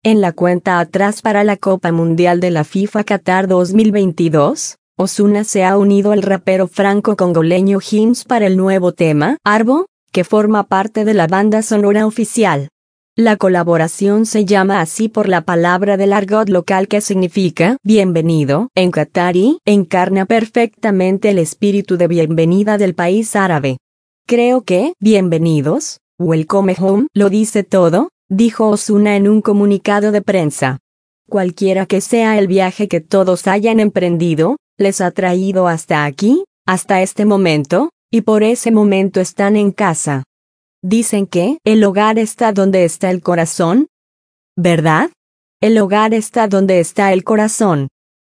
En la cuenta atrás para la Copa Mundial de la FIFA Qatar 2022, Ozuna se ha unido al rapero franco-congoleño Hims para el nuevo tema, Arbo, que forma parte de la banda sonora oficial. La colaboración se llama así por la palabra del argot local que significa bienvenido en qatarí, encarna perfectamente el espíritu de bienvenida del país árabe. Creo que, bienvenidos, welcome home, lo dice todo, dijo Ozuna en un comunicado de prensa. Cualquiera que sea el viaje que todos hayan emprendido, les ha traído hasta aquí, hasta este momento, y por ese momento están en casa. Dicen que el hogar está donde está el corazón, ¿verdad? El hogar está donde está el corazón.